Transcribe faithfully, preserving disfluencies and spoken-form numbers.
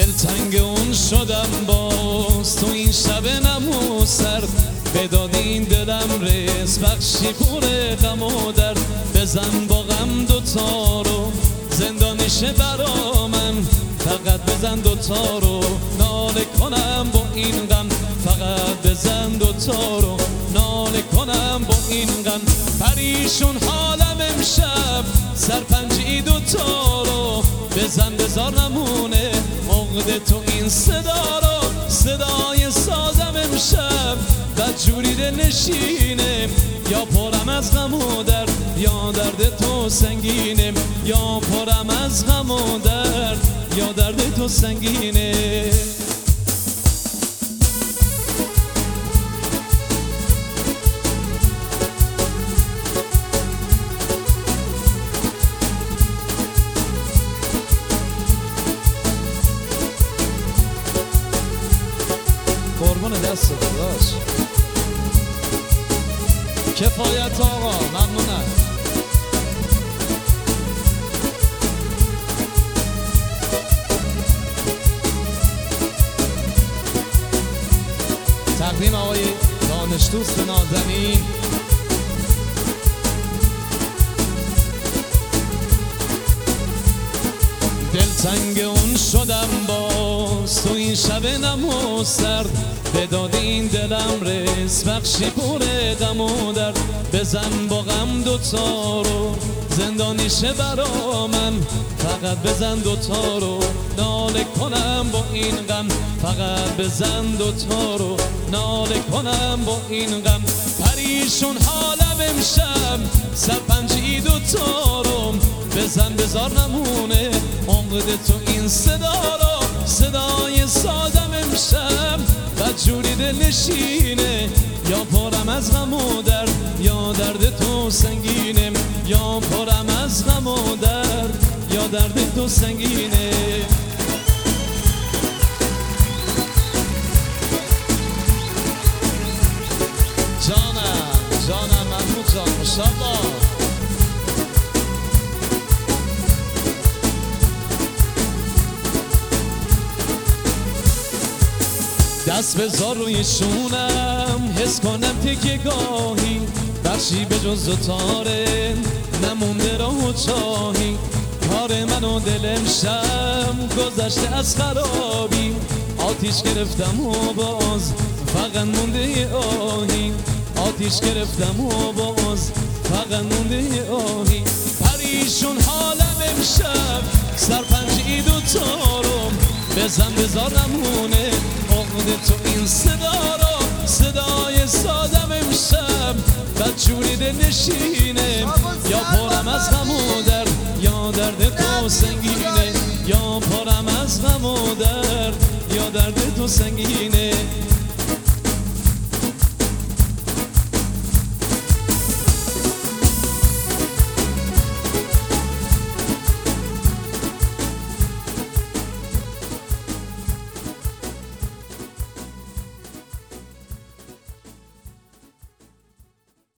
دلتنگ اون شدم باز تو این شب نمو سرد، به داد این دلم رس بخشی پر غم و درد. بزن با غم دوتا رو زندانیشه برا من، فقط بزن دوتا رو ناله کنم با این غم. فقط بزن دوتا رو ناله کنم با این غم. پریشون حالم امشب سرپنجی دوتا رو بزن بزار نمونه عقد تو این صدا رو. صدای سازم امشب بدجوری دل نشینه، یا پرم از غم و درد یا درد تو سنگینه. یا پرم از غم و درد یا درد تو سنگینه. قربون دست داداش کفایت آقا، ممنونم. تقدیم آقای دانش دوست نازنین. دلتنگ اون شدم باز تو این شب نمو سرد، به داد این دلم رس بخشی پر غم و درد. بزن با غم دوتا رو زندانیشه برا من، فقط بزن دوتا رو ناله کنم با این غم. فقط بزن دوتا رو ناله کنم با این غم. پریشون حالم امشب سرپنجی دوتا رو بزن بزار نمونه عقد تو این صدا رو. صدای سازم امشب بدجوری دل نشینه، یا پرم از غم و درد یا درد تو سنگینه. یا پرم از غم و درد یا درد تو سنگینه. جانم جانم محمود جان ماشاءالله. دست بذار روی شونم حس کنم تکیه گاهی، بخشی به جز و تاره نمونده راه و چاهی. کار من و دلم شم گذشته از خرابی، آتیش گرفتم و باز فقط مونده آهی. آتیش گرفتم و باز فقط مونده آهی. پریشون حالم امشب سرپنجی دوتا رو بزن بزار نمونه عقد تو این صدا رو. صدای سازم امشب بدجوری دل نشینه، یا پرم از غم و درد یا درد تو سنگینه. یا پرم از غم و درد یا درد تو سنگینه.